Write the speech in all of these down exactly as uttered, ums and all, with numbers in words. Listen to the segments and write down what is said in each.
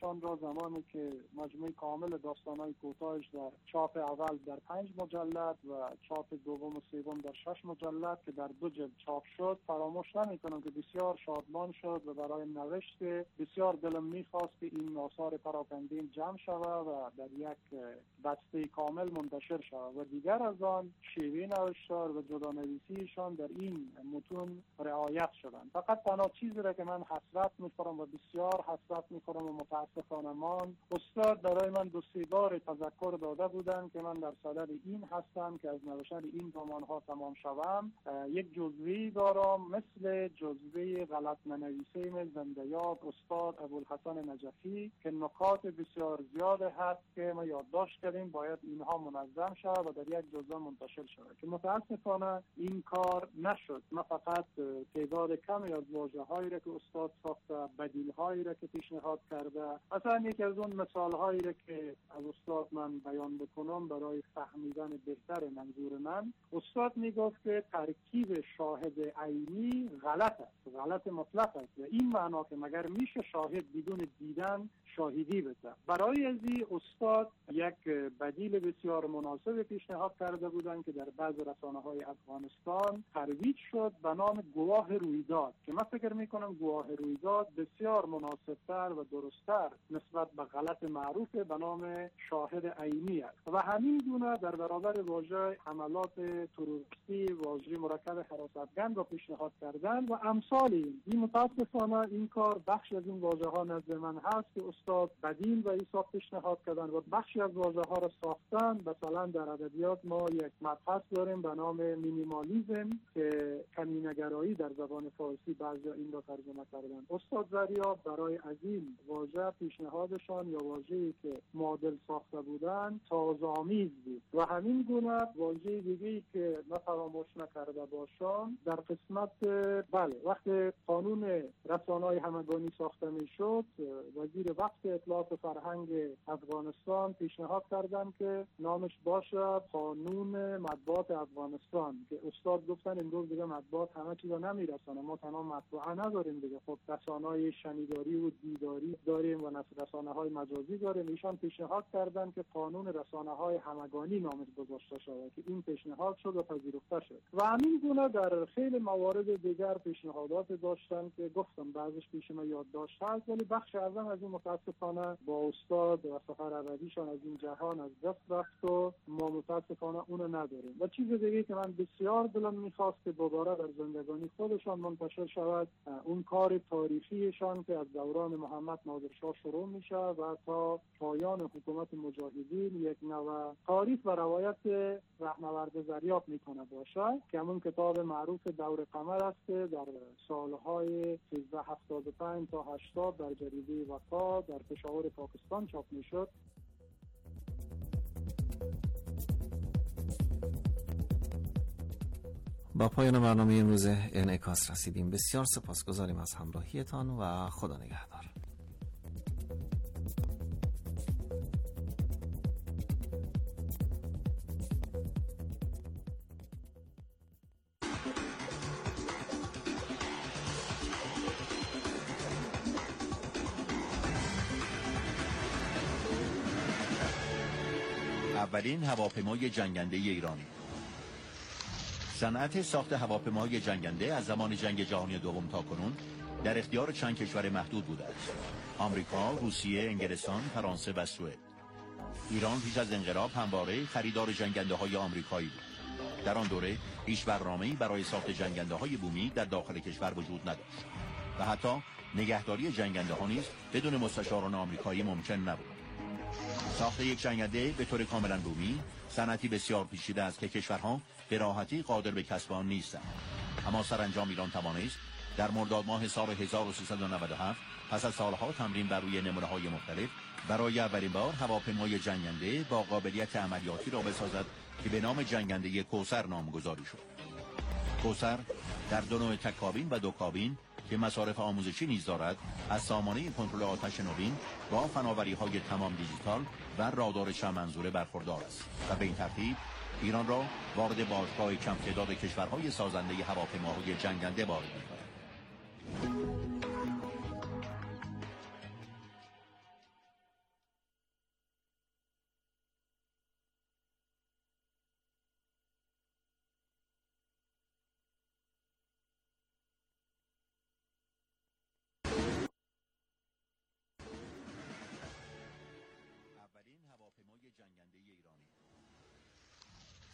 ایشان را زمانی که مجموعه کامل داستان‌های کوتاهش در چاپ اول در پنج مجلد و چاپ دوم و سوم در شش مجلد که در دو جلد چاپ شد فراموش نمی‌کنم که بسیار شادمان شد و برای نوشت بسیار دلم می‌خواست که این آثار پراکندین جمع شود و در یک بسته کامل منتشر شود و دیگر از آن شیوه نوشتار و جدانویسیشان در این متون رعایت شدند. فقط تنها چیزی را که من حسرت می‌خورم و بسیار حسرت می‌خورم و متاسفانه من استاد برای من دو سه بار تذکر داده بودند که من در صدد این هستم که از نوشتن این رمان‌ها تمام شوم یک جزوه دارم مثل جزوه غلط ننویسیم زنده یاد استاد ابوالحسن نجفی که نکات بسیار زیاد هست که ما یادداشت کردیم باید اینها منظم شود و در یک جزوه منتشر شود که متاسفانه این کار نشد. ما فقط تعداد کمی از واژه‌هایی را که استاد ساخته بدیل‌هایی را که پیشنهاد کرده مثلا یکی از اون مثال‌هایی را که از استاد من بیان بکنم برای فهمیدن بهتر منظور من استاد میگفت که ترکیب شاهد عینی غلط است، غلط مطلق است و این معنا که مگر میشه شاهد بدون دیدن شاهدی بده. برای ازی استاد یک بدیل بسیار مناسب پیشنهاد کرده بودند که در بعض رسانه‌های افغانستان ترویج شد به نام گواه رویداد که من فکر میکنم گواه رویداد بسیار مناسبتر و درستتر نسبت به غلط معروف به نام شاهد عینی است و همین گونه در برابر واژه حملات تروریستی واژه مرکب حراستگند را پیشنهاد کردند و امثال این. این متاسفانه این کار بخش از این واژه‌ها نزد من هست که استاد بدیل و حساب پیشنهاد کردن و بخشی از واژه‌ها را ساختن. مثلا در ادبیات ما یک مبحث داریم به نام مینیمالیسم که کمینه‌گرایی در زبان فارسی بعضی این را ترجمه کردن. استاد زریا برای از این واژه پیشنهادشان یا واژه‌ای که معادل ساخته بودن تازه‌آمیز بود و همین گونه واژه دیگه‌ای که ما فراموش نکرده باشم در قسمت بله وقتی قانون رسانه‌های همگانی ساخته میشد وزیر وقت اطلاعات و فرهنگ افغانستان پیشنهاد کردن که نامش باشه قانون مطبوعات افغانستان که استاد گفتن امروز دیگه مطبوعات همه چیزا نمیرسانه ما تنها مطبوعه نداریم دیگه خب رسانه‌های شنیداری و دیداری داریم و رسانه‌های مجازی داریم. ایشان پیشنهاد کردن که قانون رسانه‌های همگانی نامش گذاشته شود که این پیشنهاد شد و پذیرفته شد و همین گونه در خیلی موارد دیگر پیشنهادات داشتن که گفتم بعضیش پیش ما یادداشت هست ولی بخش اعظم از این متاسفانه با استاد و سفر ابدیشان از این جهان از دست رفت و ما متاسفانه اونو نداریم. و چیز دیگه که من بسیار دلم میخواست که دوباره در زندگانی خودشان منتشر شود اون کار تاریخیشان که از دوران محمد نادر شاه شروع میشه و تا پایان حکومت مجاهدین یک نوع تاریخ و روایت رهنورد زریاب میکنه باشه که همون کتاب معروف دور قمر است که در سالهای سیزده هفتاد و پنج تا هشتاد در جریده وفا در پشاور پاکستان چاپ میشد. با پایان برنامه امروز انعکاس رسیدیم. بسیار سپاسگزاریم از همراهیتان و خدا نگهدار. اولین هواپیمای جنگنده ایرانی. صنعت ساخت هواپیمای جنگنده از زمان جنگ جهانی دوم تا کنون در اختیار چند کشور محدود بوده است: آمریکا، روسیه، انگلستان، فرانسه و سوئد. ایران پیش از انقلاب همواره خریدار جنگنده های آمریکایی بود. در آن دوره هیچ برنامه‌ای برای ساخت جنگنده های بومی در داخل کشور وجود نداشت و حتی نگهداری جنگنده ها نیز بدون مستشاران آمریکایی ممکن نبود. ساخت یک جنگنده به طور کاملا بومی صنعتی بسیار پیچیده است که کشورها به راحتی قادر به کسب آن نیستند. اما سرانجام ایران توانست در مرداد ماه سال هزار و سیصد و نود و هفت پس از سالها تمرین بر روی نمونه‌های مختلف برای اولین بار هواپیمای جنگنده با قابلیت عملیاتی را بسازد که به نام جنگنده کوثر نامگذاری شد. کوثر در دو نوع تک کابین و دو کابین که مصارف آموزشی نیز دارد از سامانه کنترل آتش نوین با فناوری‌های تمام دیجیتال و رادار چند منظوره برخوردار است و به این ترتیب ایران را وارد باشگاه کم تعداد کشورهای سازنده هواپیماهای جنگنده وارد می‌کند.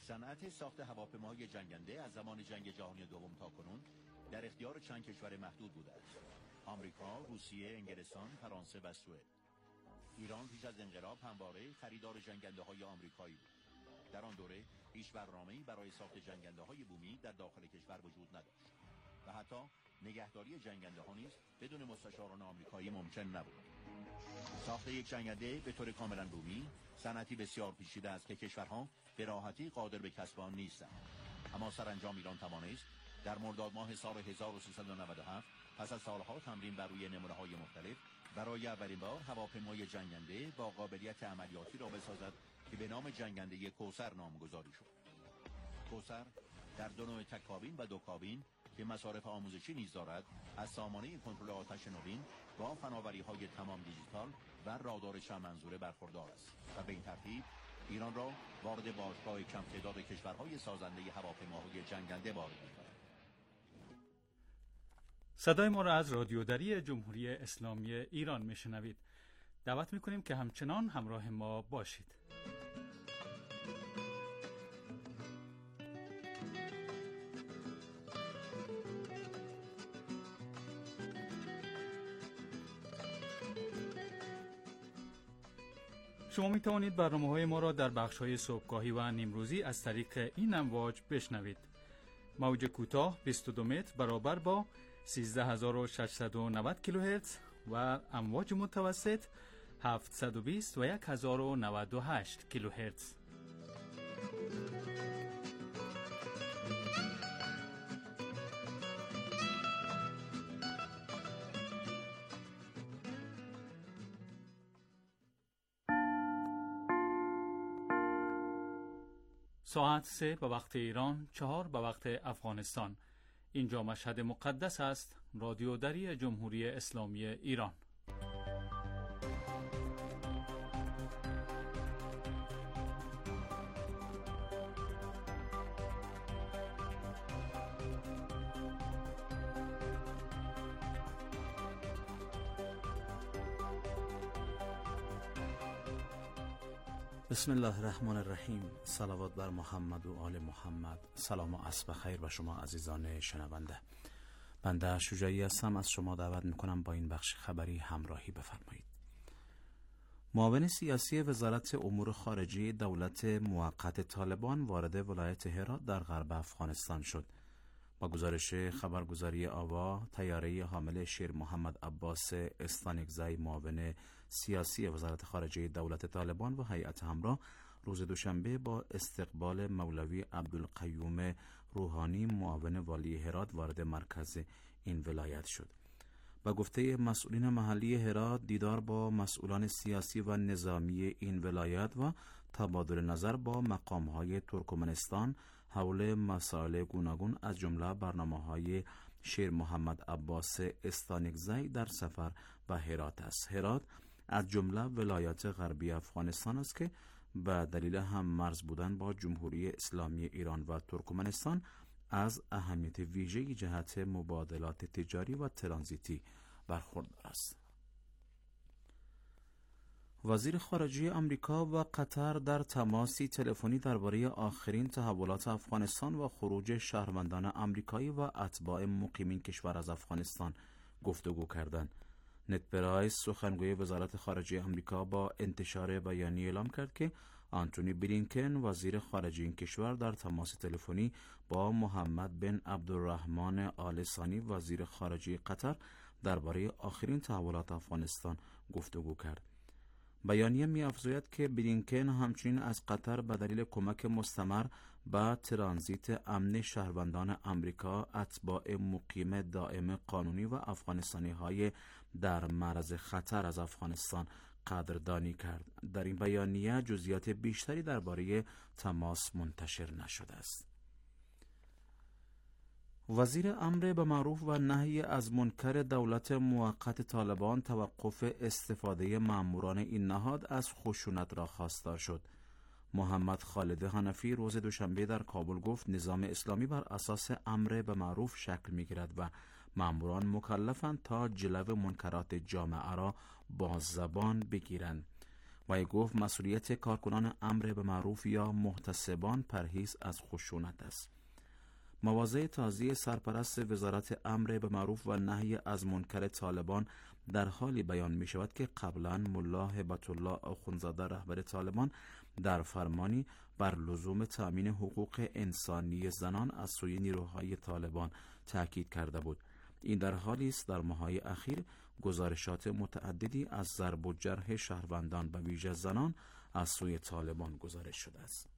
صنعت ساخت هواپیماهای جنگنده از زمان جنگ جهانی دوم تا کنون در اختیار چند کشور محدود بوده است: آمریکا، روسیه، انگلستان، فرانسه و سوئد. ایران پیش از انقلاب همواره خریدار جنگنده های آمریکایی بود. در آن دوره هیچ برنامه‌ای برای ساخت جنگنده های بومی در داخل کشور وجود نداشت و حتی نگهداری جنگنده ها نیز بدون مستشاران آمریکایی ممکن نبود. ساخت یک جنگنده به طور کاملا بومی صنعتی بسیار پیچیده است که کشورها به راحتی قادر به کسب آن نیستند. اما سرانجام ایران توانست در مرداد ماه سال هزار و سیصد و نود و هفت پس از سالها تمرین بر روی نمونه‌های مختلف برای اولین بار هواپیمای جنگنده با قابلیت عملیاتی را بسازد که به نام جنگنده کوثر نامگذاری شد. کوثر در دو نوع تک کابین و دو کابین که مصارف آموزشی نیز دارد، از سامانه کنترل آتش نوین با فناوری‌های تمام دیجیتال و رادار چند منظوره برخوردار است و به این ترتیب ایران را وارد باشگاه کم تعداد کشورهای سازنده هواپیماهای جنگنده وارد می‌کند. صدای ما را از رادیوداری جمهوری اسلامی ایران میشنوید. دعوت میکنیم که همچنان همراه ما باشید. شما می توانید برنامه‌های ما را در بخش‌های صبحگاهی و نیمروزی از طریق این امواج بشنوید. موج کوتاه بیست و دو متر برابر با سیزده هزار و ششصد و نود کیلوهرتز و امواج متوسط هفتصد و بیست و یک هزار و نود و هشت کیلوهرتز. ساعت سه به وقت ایران، چهار به وقت افغانستان. اینجا مشهد مقدس است، رادیوداری جمهوری اسلامی ایران. بسم الله الرحمن الرحیم. صلوات بر محمد و آل محمد. سلام و عصر بخیر به شما عزیزان شنونده. بنده شجاعی هستم، از شما دعوت میکنم با این بخش خبری همراهی بفرمایید. معاون سیاسی وزارت امور خارجه دولت موقت طالبان وارد ولایت هرات در غرب افغانستان شد. با گزارش خبرگزاری آوا، طیاره حامل شیر محمد عباس استانکزی معاون سیاسی وزارت خارجه دولت طالبان و هیئت همراه روز دوشنبه با استقبال مولوی عبدالقیوم روحانی معاون والی هرات وارد مرکز این ولایت شد. با گفته مسئولین محلی هرات، دیدار با مسئولان سیاسی و نظامی این ولایت و تبادل نظر با مقام‌های ترکمنستان حول مسائل گوناگون از جمله برنامه‌های شیر محمد عباس استانکزی در سفر به هرات است. هرات از جمله ولایات غربی افغانستان است که به دلیل هم مرز بودن با جمهوری اسلامی ایران و ترکمنستان از اهمیت ویژه‌ای جهت مبادلات تجاری و ترانزیتی برخوردار است. وزیر خارجه آمریکا و قطر در تماسی تلفنی درباره آخرین تحولات افغانستان و خروج شهروندان آمریکایی و اتباع مقیمین کشور از افغانستان گفتگو کردند. نت پرایس، سخنگوی وزارت خارجه آمریکا، با انتشار بیانیه اعلام کرد که آنتونی بلینکن، وزیر خارجه این کشور، در تماس تلفنی با محمد بن عبدالرحمن آل ثانی، وزیر خارجه قطر، درباره آخرین تحولات افغانستان گفتگو کرد. بیانیه می‌افزاید که بلینکن همچنین از قطر به دلیل کمک مستمر به ترانزیت امن شهروندان آمریکا، اتباع مقیم دائم قانونی و افغانستانی‌های در معرض خطر از افغانستان قدردانی کرد. در این بیانیه جزئیات بیشتری درباره تماس منتشر نشده است. وزیر امر به معروف و نهی از منکر دولت موقت طالبان توقف استفاده ماموران این نهاد از خشونت را خواستار شد. محمد خالد حنفی روز دوشنبه در کابل گفت نظام اسلامی بر اساس امر به معروف شکل می‌گیرد و ماموران مکلفند تا جلو منکرات جامعه را با زبان بگیرند. و گفت مسئولیت کارکنان امر به معروف یا محتسبان پرهیز از خشونت است. مواضع تازی سرپرست وزارت امر به معروف و نهی از منکر طالبان در حالی بیان می شود که قبلا ملا هبت الله آخوندزاده رهبر طالبان در فرمانی بر لزوم تأمین حقوق انسانی زنان از سوی نیروهای طالبان تاکید کرده بود. این در حالی است در ماه‌های اخیر گزارشات متعددی از ضرب و جرح شهروندان به ویژه زنان از سوی طالبان گزارش شده است.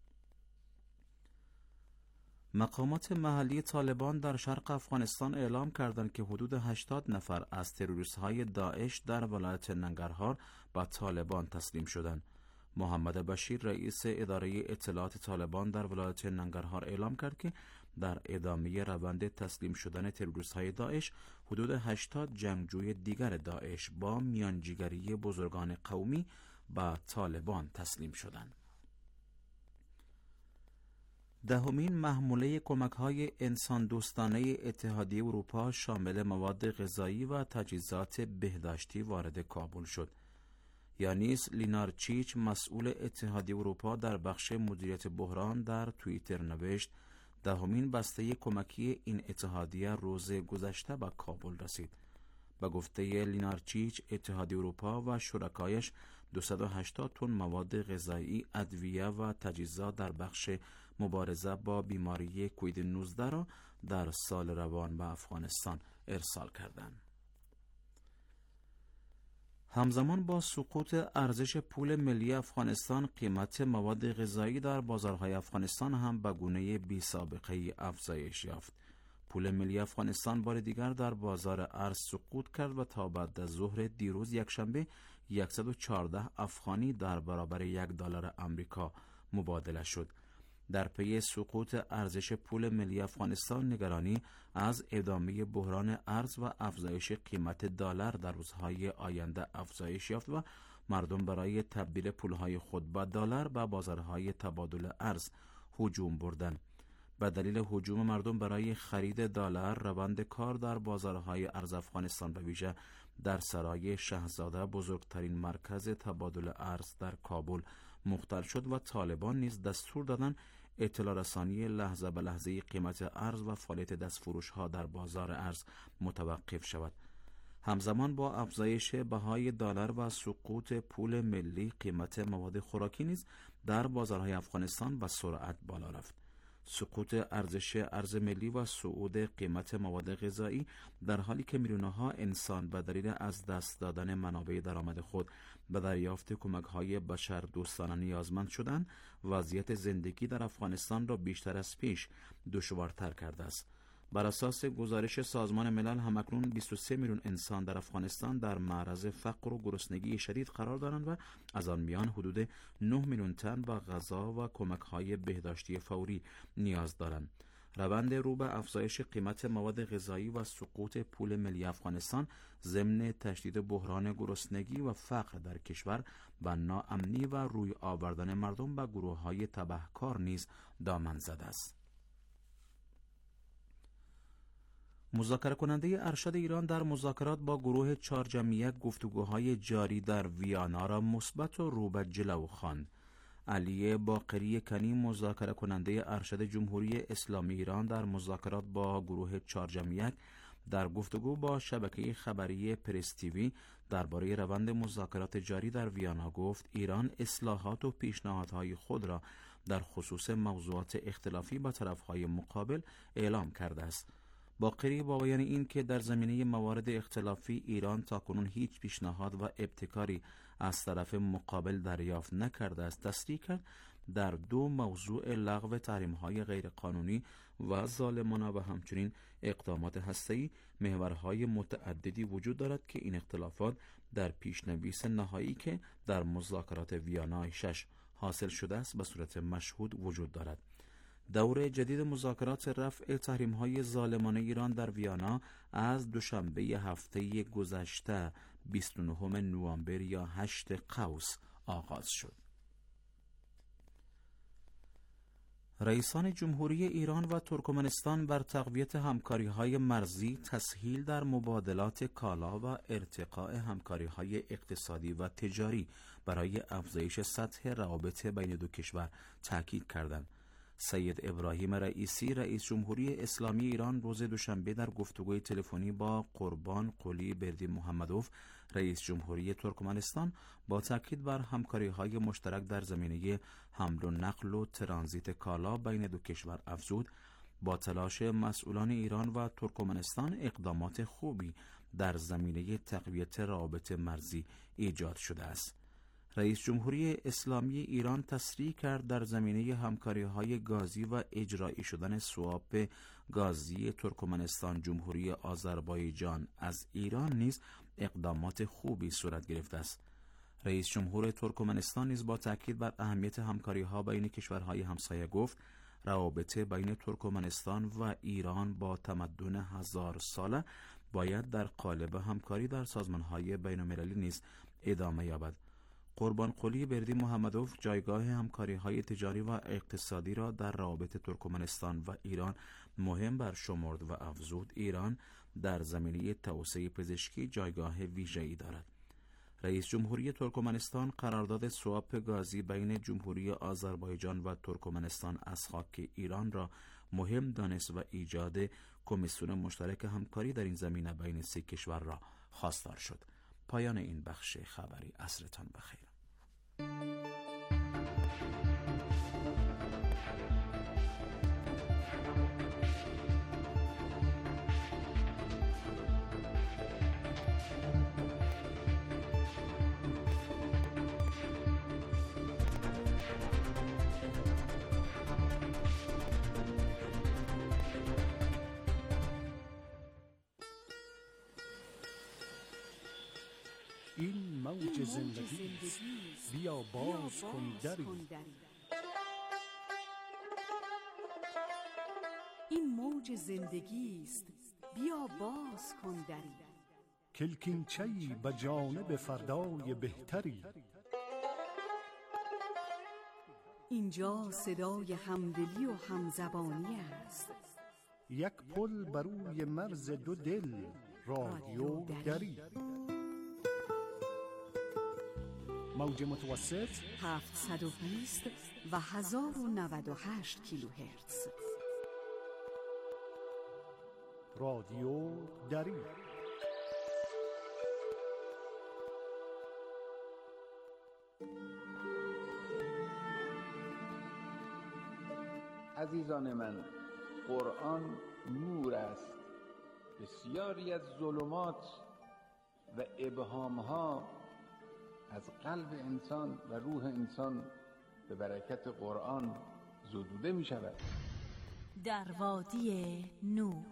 مقامات محلی طالبان در شرق افغانستان اعلام کردند که حدود هشتاد نفر از تروریست‌های داعش در ولایت ننگرهار به طالبان تسلیم شدند. محمد بشیر رئیس اداره اطلاعات طالبان در ولایت ننگرهار اعلام کرد که در ادامه روند تسلیم شدن تروریست‌های داعش حدود هشتاد جنگجوی دیگر داعش با میانجیگری بزرگان قومی به طالبان تسلیم شدند. دهمین محموله کمک‌های انسان دوستانه اتحادیه اروپا شامل مواد غذایی و تجهیزات بهداشتی وارد کابل شد. یانیس لینارچیچ مسئول اتحادیه اروپا در بخش مدیریت بحران در توییتر نوشت دهمین بسته کمکی این اتحادیه روز گذشته به کابل رسید. به گفته لینارچیچ اتحادیه اروپا و شرکایش دویست و هشتاد تن مواد غذایی، ادویه و تجهیزات در بخش مبارزه با بیماری کووید نوزده را در سال روان به افغانستان ارسال کردند. همزمان با سقوط ارزش پول ملی افغانستان، قیمت مواد غذایی در بازارهای افغانستان هم به گونه بی سابقه افزایش یافت. پول ملی افغانستان بار دیگر در بازار ارز سقوط کرد و تا بعد از ظهر دیروز یکشنبه صد و چهارده افغانی در برابر یک دلار آمریکا مبادله شد. در پی سقوط ارزش پول ملی افغانستان، نگرانی از ادامه بحران ارز و افزایش قیمت دلار در روزهای آینده افزایش یافت و مردم برای تبدیل پولهای خود به دلار به بازارهای تبادل ارز هجوم بردند. به دلیل هجوم مردم برای خرید دلار، روند کار در بازارهای ارز افغانستان به ویژه در سرای شاهزاده، بزرگترین مرکز تبادل ارز در کابل، مختل شد و طالبان نیز دستور دادند اطلاع رسانی لحظه به لحظه قیمت ارز و فعالیت دستفروش ها در بازار ارز متوقف شود. همزمان با افزایش بهای دلار و سقوط پول ملی، قیمت مواد خوراکی نیز در بازارهای افغانستان به سرعت بالا رفت. سقوط ارزش ارز ملی و صعود قیمت مواد غذایی در حالی که میلیون‌ها انسان به دلیل از دست دادن منابع درآمد خود به دریافت کمک‌های بشر دوستانه نیازمند شدند، وضعیت زندگی در افغانستان را بیشتر از پیش دشوارتر کرده است. بر اساس گزارش سازمان ملل، همکنون بیست و سه میلیون انسان در افغانستان در معرض فقر و گرسنگی شدید قرار دارند و از آن میان حدود نه میلیون تن به غذا و کمک‌های بهداشتی فوری نیاز دارند. روند رو به افزایش قیمت مواد غذایی و سقوط پول ملی افغانستان ضمن تشدید بحران گرسنگی و فقر در کشور و ناامنی و روی آوردن مردم به گروه‌های تبهکار نیز دامن زده است. مذاکره کننده ارشد ایران در مذاکرات با گروه چهارجمیه گفتگوهای جاری در ویانا را مثبت و رو به جلو خواند. علی باقری کنی، مذاکره کننده ارشد جمهوری اسلامی ایران در مذاکرات با گروه چهارجمیه، در گفتگو با شبکه خبری پرس تیوی درباره روند مذاکرات جاری در ویانا گفت ایران اصلاحات و پیشنهادهای خود را در خصوص موضوعات اختلافی با طرفهای مقابل اعلام کرده است. باقری با بیان این که در زمینه موارد اختلافی ایران تاکنون هیچ پیشنهاد و ابتکاری از طرف مقابل دریافت نکرده است، تصریح کرد در دو موضوع لغو تحریم‌های غیرقانونی و ظالمانه و همچنین اقدامات هسته‌ای محورهای متعددی وجود دارد که این اختلافات در پیشنویس نهایی که در مذاکرات ویانا شش حاصل شده است به صورت مشهود وجود دارد. دور جدید مذاکرات رفع تحریم‌های ظالمانه ایران در ویانا از دوشنبه هفته گذشته بیست و نهم نوامبر یا هشت قوس آغاز شد. رئیسان جمهوری ایران و ترکمنستان بر تقویت همکاری‌های مرزی، تسهیل در مبادلات کالا و ارتقاء همکاری‌های اقتصادی و تجاری برای افزایش سطح روابط بین دو کشور تاکید کردند. سید ابراهیم رئیسی رئیس جمهوری اسلامی ایران روز دوشنبه در گفتگوی تلفنی با قربان قلی بردی محمدوف رئیس جمهوری ترکمنستان با تاکید بر همکاری‌های مشترک در زمینه حمل و نقل و ترانزیت کالا بین دو کشور افزود. با تلاش مسئولان ایران و ترکمنستان اقدامات خوبی در زمینه تقویت روابط مرزی ایجاد شده است. رئیس جمهوری اسلامی ایران تصریح کرد در زمینه همکاری‌های گازی و اجرایی شدن سواب گازی ترکمنستان جمهوری آذربایجان از ایران نیز اقدامات خوبی صورت گرفته است. رئیس جمهور ترکمنستان نیز با تاکید بر اهمیت همکاری‌ها بین کشورهای همسایه گفت روابط بین ترکمنستان و ایران با تمدن هزار ساله باید در قالب همکاری در سازمان‌های بین‌المللی نیز ادامه یابد. قربان قلی بردی محمدوف جایگاه همکاری‌های تجاری و اقتصادی را در روابط ترکمنستان و ایران مهم برشمرد و افزود ایران در زمینه توسعه پزشکی جایگاه ویژه‌ای دارد. رئیس جمهوری ترکمنستان قرارداد سواب گازی بین جمهوری آذربایجان و ترکمنستان از خاک ایران را مهم دانست و ایجاد کمیسیون مشترک همکاری در این زمینه بین سه کشور را خواستار شد. پایان این بخش خبری. عصرتان بخیر. این موج زندگی است، بیا باز کن دری. این موج زندگی است، بیا باز کن دری. کلکینچه‌ای به جانب فردای بهتری. اینجا صدای همدلی و همزبانی است. یک پل بر روی مرز دو دل، رادیو دری. موج متوسط هفتصد و بیست و هزار و نود و هشت کیلوهرتز. رادیو دری. عزیزان من، قرآن نور است. بسیاری از ظلمات و ابهامها از قلب انسان و روح انسان به برکت قرآن زدوده می شود. در وادی نور.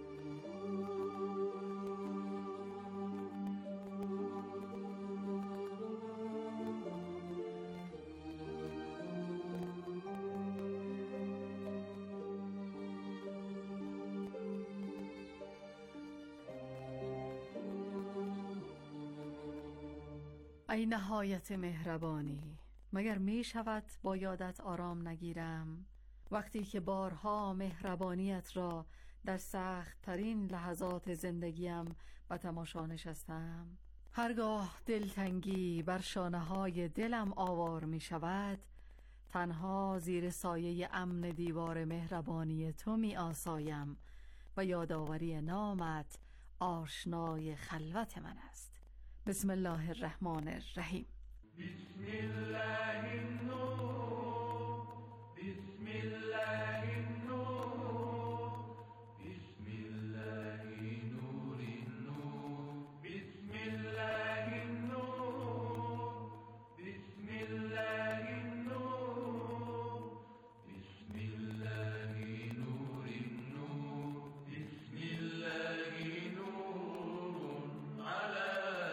ای نهایت مهربانی، مگر می شود با یادت آرام نگیرم؟ وقتی که بارها مهربانیت را در سخت ترین لحظات زندگیم به تماشا نشستم. هرگاه دلتنگی بر شانه های دلم آوار می شود، تنها زیر سایه امن دیوار مهربانی تو می آسایم و یادآوری نامت آشنای خلوت من است. بسم الله الرحمن الرحیم. بسم الله النور، بسم الله النور، بسم الله نور النور، بسم الله النور، بسم الله النور، بسم الله نور النور، بسم الله نور على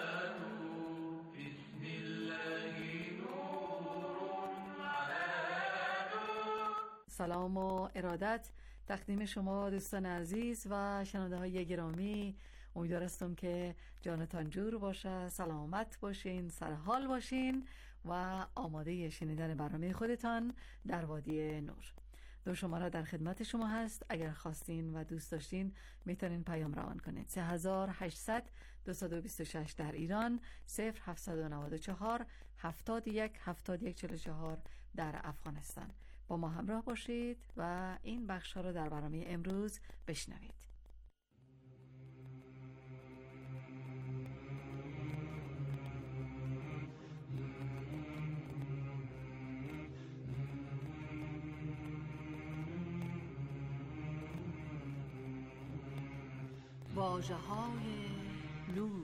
سلام و ارادت تقدیم شما دوستان عزیز و شنونده های گرامی. امیدوارستم که جانتان جور باشه، سلامت باشین، سرحال باشین و آماده شنیدن برنامه خودتان در وادی نور. دو شماره در خدمت شما هست. اگر خواستین و دوست داشتین میتونین پیام روان کنید. سه هزار و هشتصد دویست و بیست و شش در ایران، صفر هفتصد و نود و چهار هفتاد و یک هفتاد و یک چهل و چهار در افغانستان. با ما همراه باشید و این بخش ها رو در برنامه امروز بشنوید. واژه‌های نور.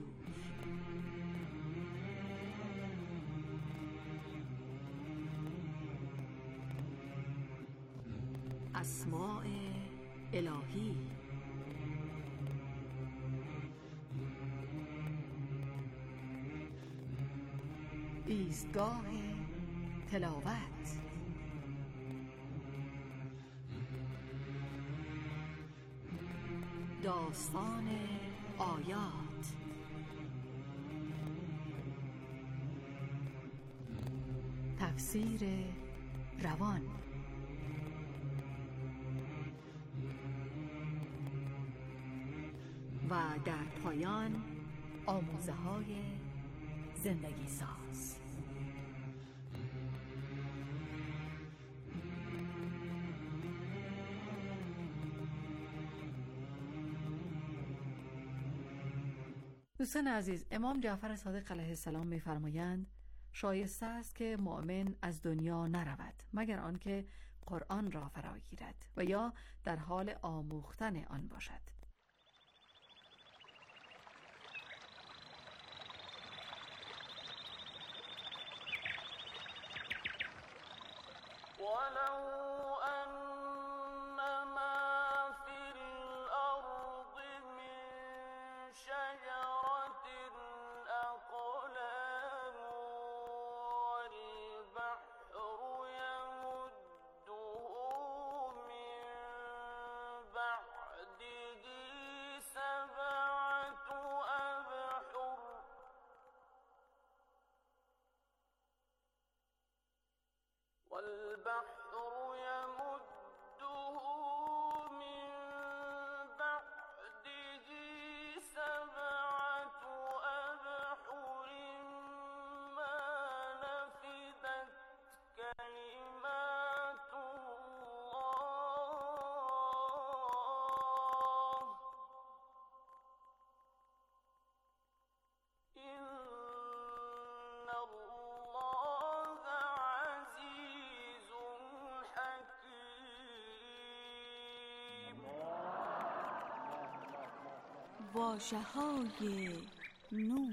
اسماء الهی. ایستگاه تلاوت. داستان آیات. تفسیر روان. و در پایان آموزه های زندگی ساز. دوستان عزیز، امام جعفر صادق علیه السلام می‌فرمایند شایسته است که مؤمن از دنیا نرود مگر آنکه قرآن را فرا گیرد و یا در حال آموختن آن باشد. واژه‌های نور.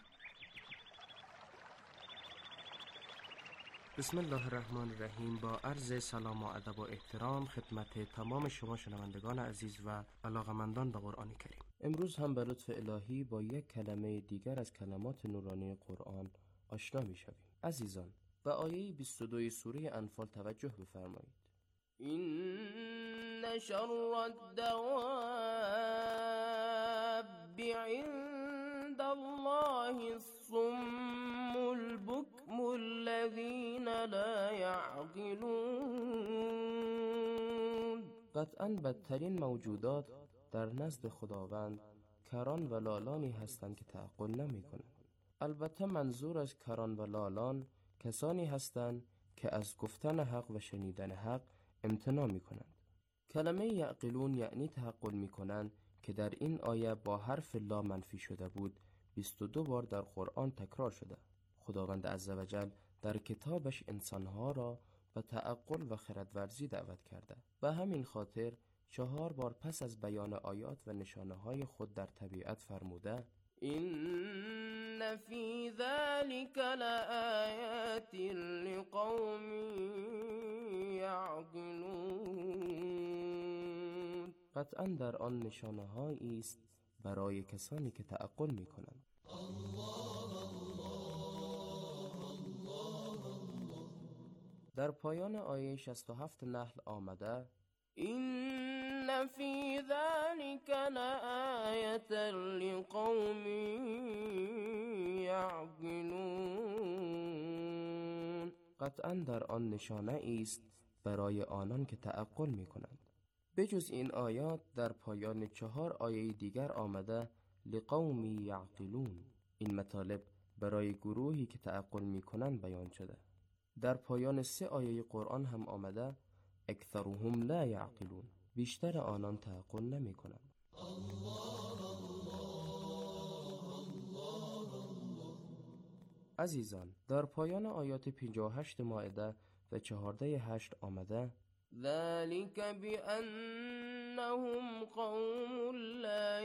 بسم الله الرحمن الرحیم. با عرض سلام و ادب و احترام خدمت تمام شما شنوندگان عزیز و علاقمندان به قرآن کریم. امروز هم به لطف الهی با یک کلمه دیگر از کلمات نورانی قرآن آشنا می شویم. عزیزان، به آیه بیست و دو سوره انفال توجه بفرمایید. این شر الدواب عند الله الصم البكم الذين لا يعقلون. قطعاً بدترین موجودات در نزد خداوند کران و لالانی هستند که تعقل نمی کنند. البته منظور از کران و لالان کسانی هستند که از گفتن حق و شنیدن حق امتناع می کنند. کلمه یعقلون یعنی تعقل می کنند که در این آیه با حرف لا منفی شده بود بیست و دو بار در قرآن تکرار شده. خداوند عزوجل در کتابش انسانها را به تعقل و خردورزی دعوت کرده. به همین خاطر چهار بار پس از بیان آیات و نشانه های خود در طبیعت فرموده این فی ذلک لآیات لقوم یعقلون. قطعاً در آن نشانه هایی است برای کسانی که تعقل می کنند. در پایان آیه شصت و هفت نحل آمده این فی ذلک لآیة لقوم یعقلون. قطعاً در آن نشانه است برای آنان که تعقل می کنند. بجز این آیات در پایان چهار آیه دیگر آمده لقومی یعقلون. این مطالب برای گروهی که تعقل می کنند بیان شده. در پایان سه آیه قرآن هم آمده اکثرهم لا یعقلون. بیشتر آنان تعقل نمی کنند. عزیزان، در پایان آیات پنجاه و هشت مائده و چهارده هشت آمده ذلك بأنهم قوم لا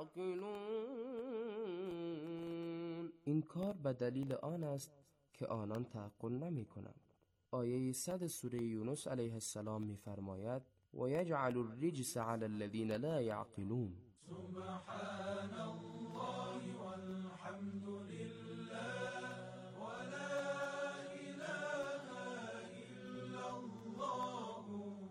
يعقلون. این کار به دلیل آن است که آنان تعقل نمی کنند. آیه صد سوره یونس علیه السلام می فرماید و یجعل الرجس علی الذین لا یعقلون. سبحان الله والحمد لله ولا اله الا الله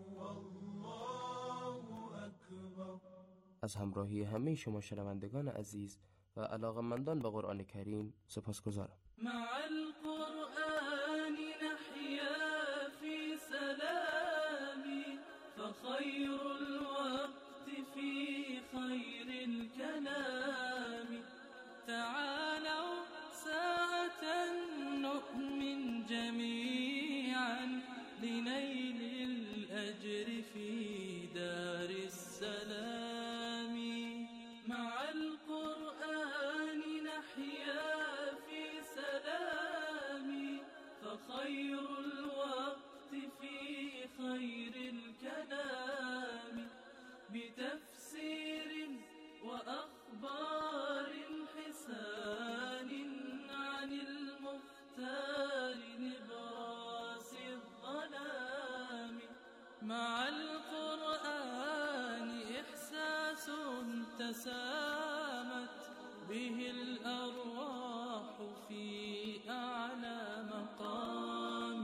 والله اکبر. از همراهی همه شما شنوندگان عزیز و علاقه‌مندان به قرآن کریم سپاسگزارم. مع القرآن نحيا في سلام فخير الوقت في خير الكلام. تعالوا ساعة نؤمن جميعا لنيل الأجر في دار السلام. مع القرآن نحيا في سلام فخير الوقت في خير الكلام. بتفسير وأخبار حسان عن المختار نبراس الظلام. مع القرآن إحساس تسامت به الأرواح في أعلى مقام.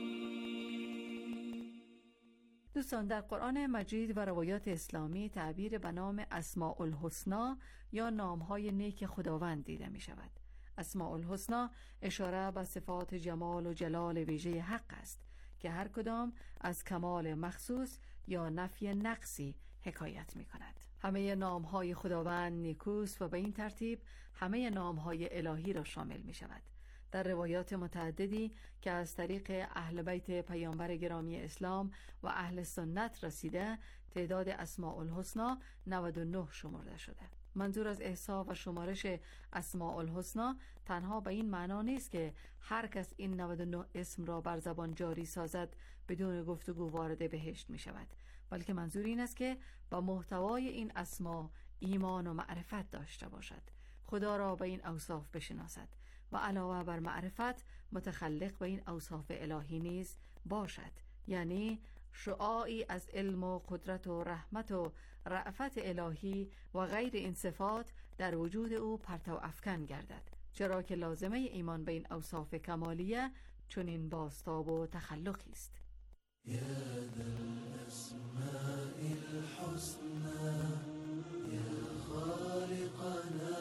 دوستان، در قرآن مجید و روایات اسلامی تعبیر به نام اسماء الحسنا یا نامهای نیک خداوند دیده می شود. اسماء الحسنا اشاره به صفات جمال و جلال ویژه حق است که هر کدام از کمال مخصوص یا نفی نقصی حکایت می کند. همه نامهای خداوند نیکوست و به این ترتیب همه نامهای الهی را شامل می شود. در روایات متعددی که از طریق اهل بیت پیامبر گرامی اسلام و اهل سنت رسیده، تعداد اسماء الحسنا نود و نه شمرده شده. منظور از احصا و شمارش اسماء الحسنا تنها به این معنا نیست که هر کس این نود و نه اسم را بر زبان جاری سازد بدون گفتگو وارد بهشت می شود، بلکه منظور این است که با محتوای این اسما ایمان و معرفت داشته باشد، خدا را به این اوصاف بشناسد و علاوه بر معرفت متخلق به این اوصاف الهی نیز باشد، یعنی شعاعی از علم و قدرت و رحمت و رأفت الهی و غیر این صفات در وجود او پرتو افکن گردد، چرا که لازمه ایمان به این اوصاف کمالیه چون این بازتاب و تخلقی است. يا ذا الأسماء الحسنى يا خالقنا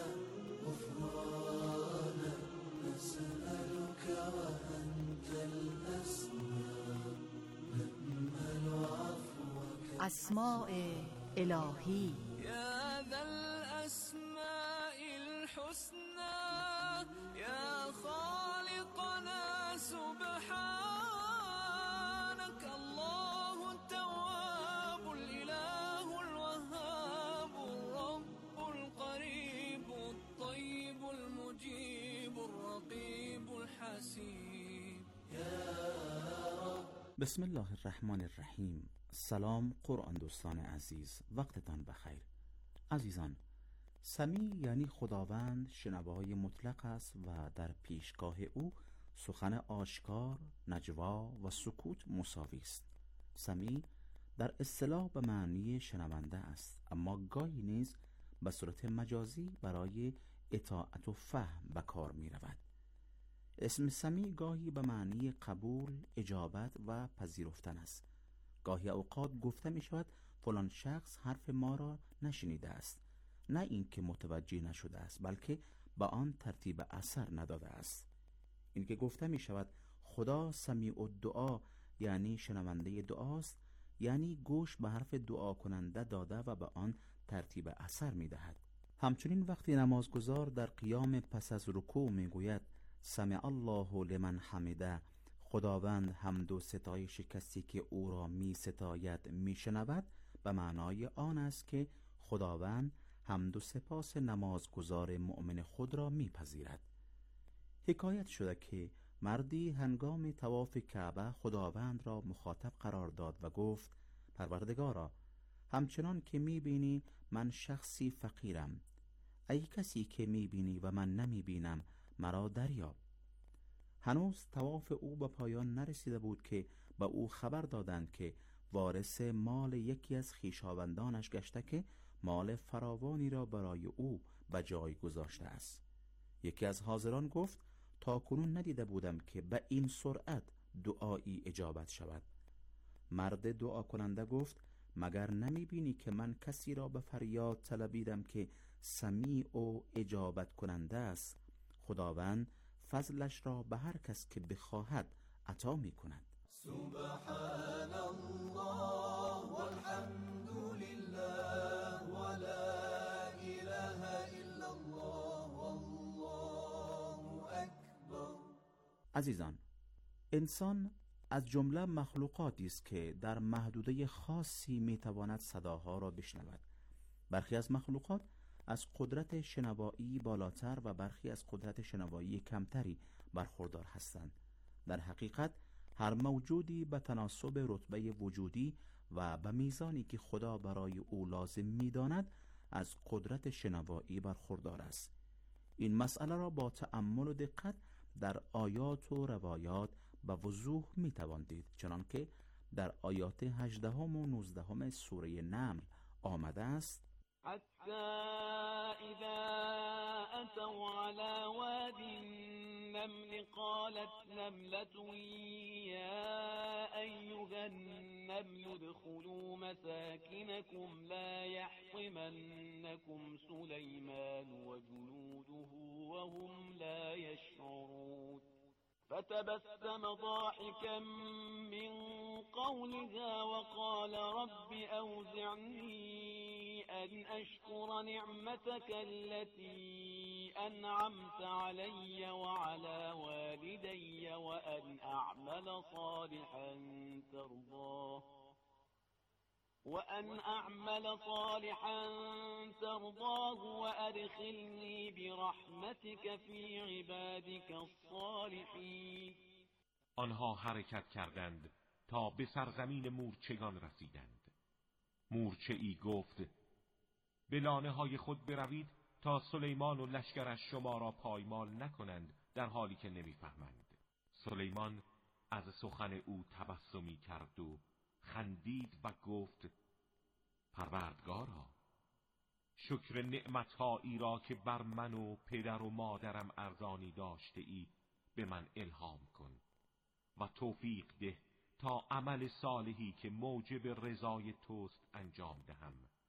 غفرانا نسألك وأنت الأسماء نأمل عفوك. اسماء الهی يا ذا الأسماء الحسنى يا خالقنا سبحان بسم الله الرحمن الرحیم. سلام قرآن دوستان عزیز، وقتتان بخیر. عزیزان، سمیع یعنی خداوند شنوای مطلق است و در پیشگاه او سخن آشکار، نجوا و سکوت مساوی است. سمیع در اصطلاح به معنی شنونده است، اما گاهی نیز به صورت مجازی برای اطاعت و فهم به کار می رود. اسم سمیع گاهی به معنی قبول، اجابت و پذیرفتن است. گاهی اوقات گفته می شود فلان شخص حرف ما را نشنیده است، نه اینکه متوجه نشده است، بلکه به آن ترتیب اثر نداده است. اینکه گفته می شود خدا سمیع الدعا یعنی شنونده دعاست، یعنی گوش به حرف دعا کننده داده و به آن ترتیب اثر می دهد. همچنین وقتی نمازگزار در قیام پس از رکوع می گوید سمع الله لمن حمده، خداوند حمد و ستایش کسی که او را می ستاید می شنود، به معنای آن است که خداوند حمد و سپاس نمازگزار مؤمن خود را می پذیرد. حکایت شده که مردی هنگام طواف کعبه خداوند را مخاطب قرار داد و گفت پروردگارا، همچنان که می بینی من شخصی فقیرم، ای کسی که می بینی و من نمی بینم مرا دریاب. هنوز طواف او به پایان نرسیده بود که به او خبر دادند که وارث مال یکی از خویشاوندانش گشته که مال فراوانی را برای او به جای گذاشته است. یکی از حاضران گفت تا کنون ندیده بودم که به این سرعت دعایی اجابت شود. مرد دعا کننده گفت مگر نمی بینی که من کسی را به فریاد طلبیدم که سمیع و اجابت کننده است؟ خداوند فضلش را به هر کس که بخواهد عطا می کند. سبحان الله والحمد لله ولا اله الا الله والله اکبر. عزیزان، انسان از جمله مخلوقاتی است که در محدوده خاصی میتواند صداها را بشنود. برخی از مخلوقات از قدرت شنوایی بالاتر و برخی از قدرت شنوایی کمتری برخوردار هستند. در حقیقت هر موجودی به تناسب رتبه وجودی و به میزانی که خدا برای او لازم می‌داند از قدرت شنوایی برخوردار است. این مسئله را با تأمل و دقت در آیات و روایات به وضوح می‌توان دید، چنانکه در آیات هجدهم و نوزدهم سوره نمل آمده است: حتی اذا اتوا على واد النمل قالت نملة یا ایها النمل ادخلوا مساکنكم لا يحطمنكم سلیمان وجنوده وهم لا يشعرون. فتبسم ضاحكا من قولها وقال رب أوزعني أن أشكر نعمتك التي أنعمت علي وعلى والدي وأن أعمل صالحا ترضاه وأن أعمل صالحا ترضاه وأدخلني برحمتك في عبادك الصالحين. آنها حرکت کردند تا به سرزمین مورچگان رسیدند. مورچه ای گفت به لانه های خود بروید تا سلیمان و لشکرش شما را پایمال نکنند در حالی که نمیفهمند. سلیمان از سخن او تبسمی کرد و خندید و گفت پروردگارا، شکر نعمتهایی را که بر من و پدر و مادرم ارزانی داشته ای به من الهام کن و توفیق ده تا عمل صالحی که موجب رضای توست انجام دهم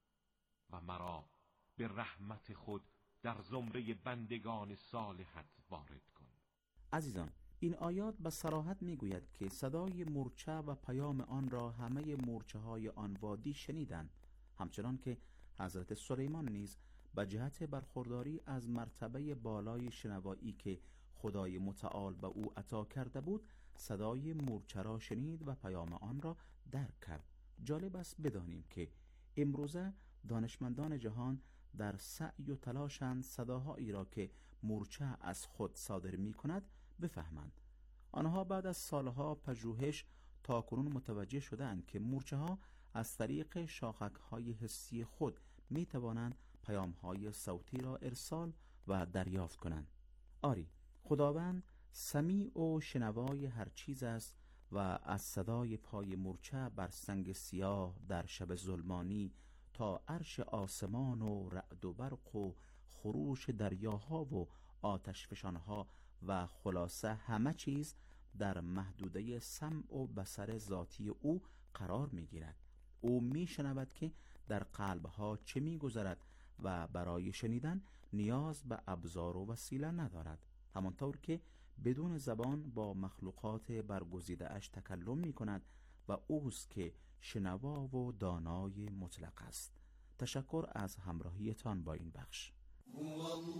و مرا به رحمت خود در زمره بندگان صالحت وارد کن. عزیزان، این آیات به صراحت میگوید که صدای مورچه و پیام آن را همه مورچه های آن وادی شنیدند، همچنان که حضرت سلیمان نیز به جهت برخورداری از مرتبه بالای شنوایی که خدای متعال به او عطا کرده بود صدای مورچه را شنید و پیام آن را درک کرد. جالب است بدانیم که امروزه دانشمندان جهان در سعی و تلاشند صداهایی را که مورچه از خود صادر می کند بفهمند. آنها بعد از سالها پژوهش تاکنون متوجه شدند که مورچه ها از طریق شاخک های حسی خود می توانند پیام های صوتی را ارسال و دریافت کنند. آری، خداوند سمیع و شنوای هر چیز است و از صدای پای مورچه بر سنگ سیاه در شب ظلمانی تا عرش آسمان و رعد و برق و خروش دریاها و آتش فشانها و خلاصه همه چیز در محدوده سمع و بصر ذاتی او قرار می گیرد. او می شنود که در قلبها چه می گذرد و برای شنیدن نیاز به ابزار و وسیله ندارد، همانطور که بدون زبان با مخلوقات برگزیده اش تکلم می کند و اوست که شنوا و دانای مطلق است. تشکر از همراهیتان با این بخش. هو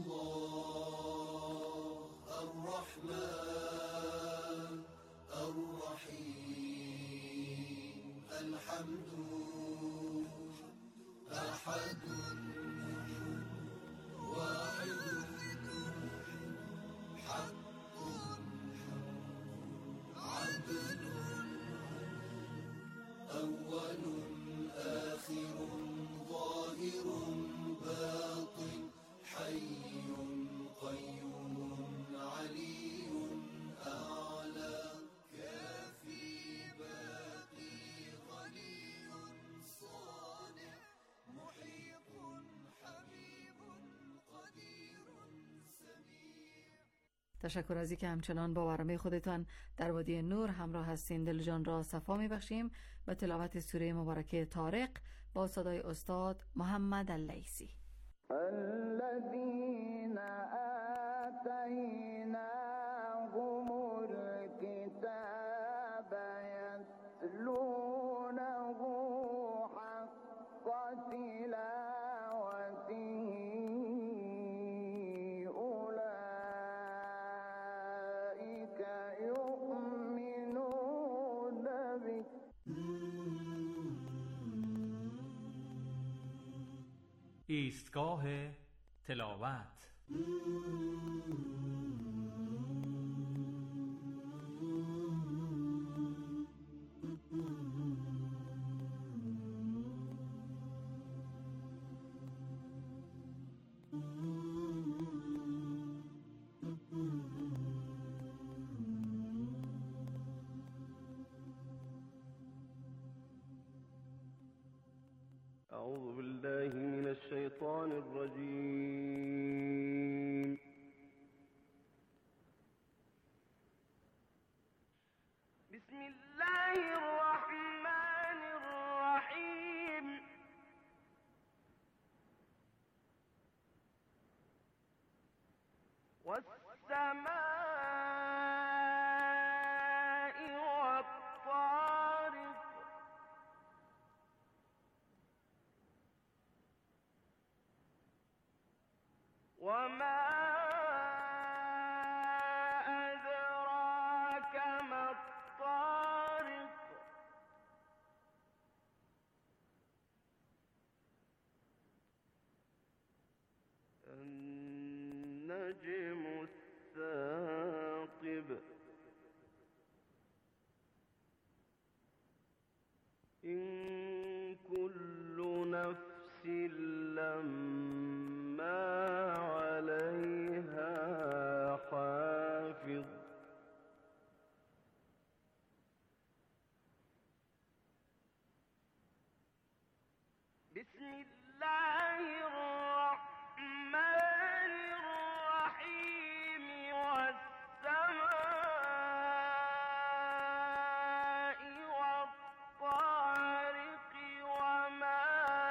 الله الرحمن الرحیم الحمد احد واحد حق عدل اول آخر ظاهر باطن حي قيوم علي أعلى كافي باقي غني صانع محيط حبيب قدير سميع. تشکر از اینکه همچنان با برنامه خودتان در وادی نور همراه هستین. دل جان را صفا میبخشیم به تلاوت سوره مبارکه طارق با صدای استاد محمد اللیثی. الذين آتيناهم الكتاب يتلونه حق تلاوته أولئك يؤمنون به. ایستگاه تلاوت. أعوذ بالله من الشيطان الرجيم. بسم الله الرحمن الرحيم. والسماء والطارق وما أدراك ما الطارق النجم الثاقب إن كل نفس لما عليها حافظ بسم الله الرحمن الرحيم. والسماء والطارق وما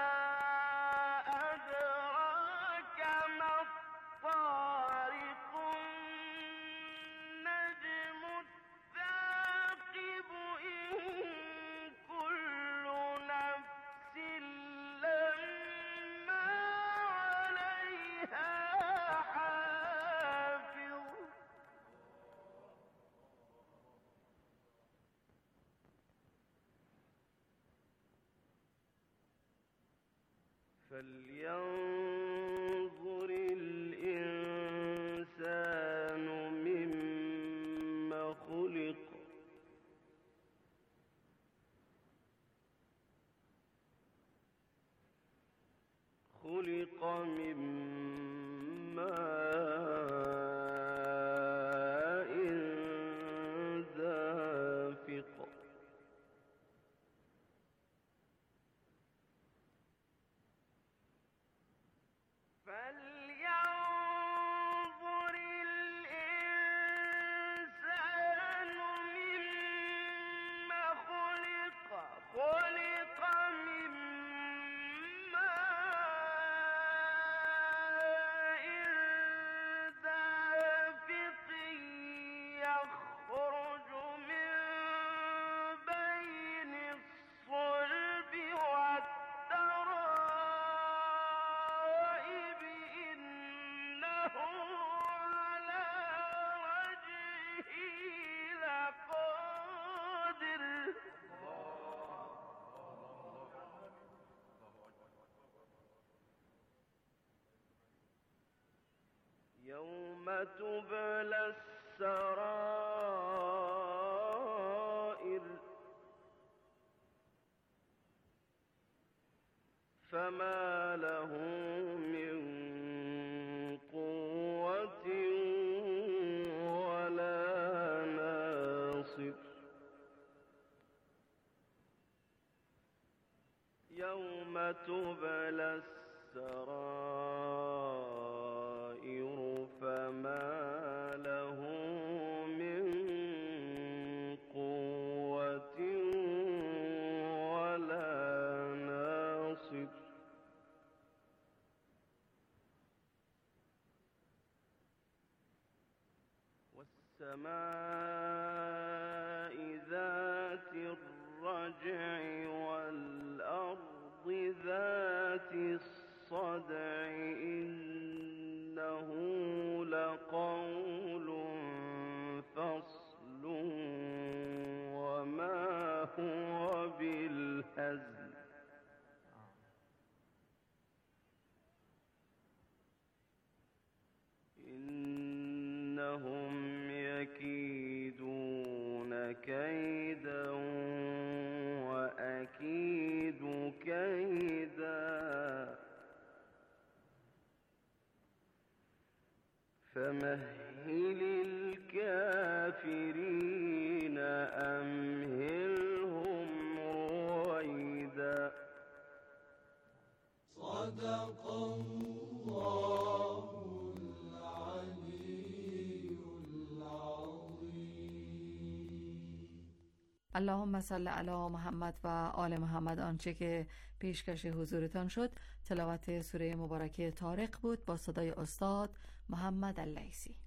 أدراك ما الطارق النجم الثاقب إن كل نفس لما عليها حافظ فلينظر الإنسان مما خلق خلق من ماء دافق فلينظر الإنسان مما خلق خلق من ماء تبلى السرائر فما له من قوة ولا ناصر يوم تبلى السرائر فما له من قوة ولا ناصر والسماء ذات الرجع والأرض ذات الصدع إنه لقول فصل وما هو بالهزل إنهم يكيدون كيدا وأكيد كيدا فمهل الكافرين أمهلهم رويدا صدق الله العلي العظيم. اللهم صل علی محمد و آل محمد. آنچه که پیشکش حضورتان شد تلاوت سوره مبارکه طارق بود با صدای استاد محمد اللیثی.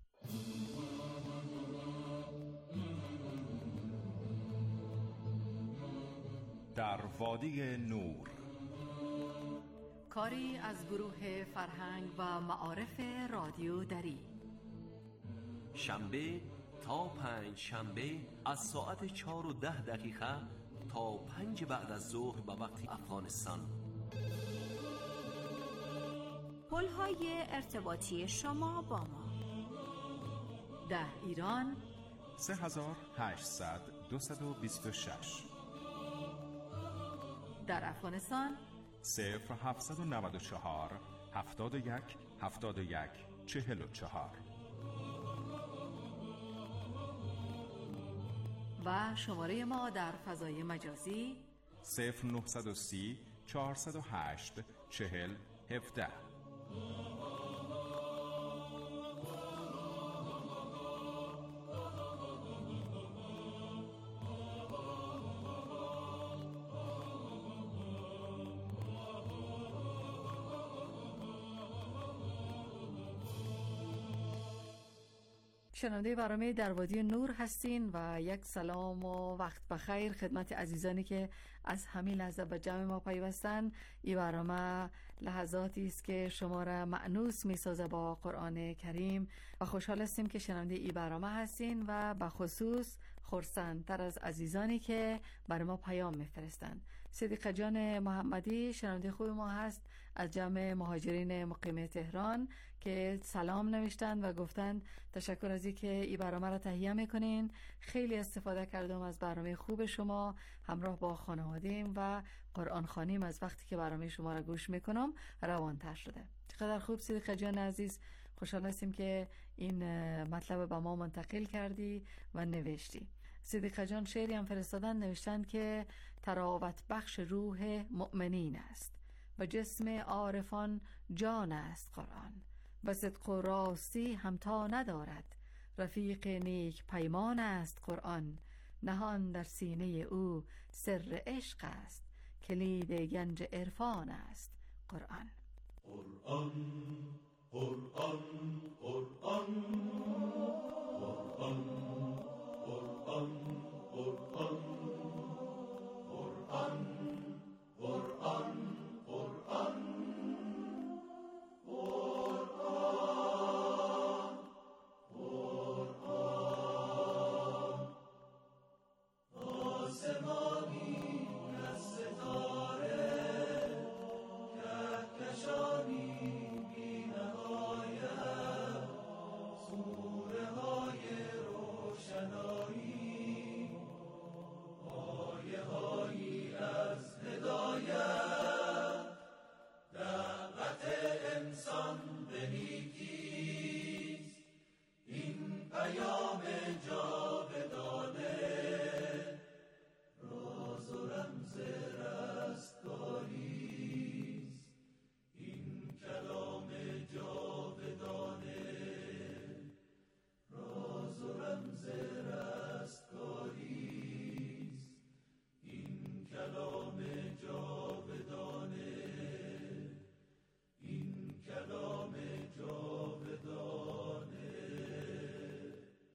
در وادی نور، کاری از گروه فرهنگ و معارف رادیو دری. شنبه تا پنج شنبه از ساعت چهار و ده دقیقه تا پنج بعد از ظهر به وقت افغانستان. پل‌های ارتباطی شما با ما: ده ایران سه هزار هشتصد دویست و بیست و شش، در افغانستان صفر هفتصد و نود و چهار هفتاد و یک هفتاد و یک چهل و چهار و شماره ما در فضای مجازی صفر نهصد و سی چهارصد و هشت چهل هفده. شنونده برنامه در وادی نور هستین و یک سلام و وقت بخیر خدمت عزیزانی که از همین لحظه به جمع ما پیوستن. این برنامه لحظاتی است که شما را مأنوس می‌سازه با قرآن کریم و خوشحال هستیم که شنونده این برنامه هستین و به خصوص خرسندتر از عزیزانی که برای ما پیام میفرستند. صدیقه جان محمدی شنونده خوب ما هست از جمع مهاجرین مقیم تهران که سلام نوشتند و گفتند تشکر از اینکه این برنامه را تهیه میکنین. خیلی استفاده کردم از برنامه خوب شما، همراه با خانواده‌ام و قرآن خوانیم از وقتی که برنامه شما را گوش میکنم روانتر شده. چقدر خوب صدیقه جان عزیز، خوشحال هستیم که این مطلب به ما منتقل کردی و نوشتی. صدیقه جان شعری هم فرستادن، نوشتند که تراوت بخش روح مؤمنین است و جسم عارفان جان است قرآن و صدق و راستی همتا ندارد، رفیق نیک پیمان است قرآن، نهان در سینه او سر عشق است، کلید گنج عرفان است قرآن. قرآن قرآن قرآن قرآن قرآن قرآن قرآن قرآن قرآن قرآن آسمانی از ستاره کهکشانی بی نهایت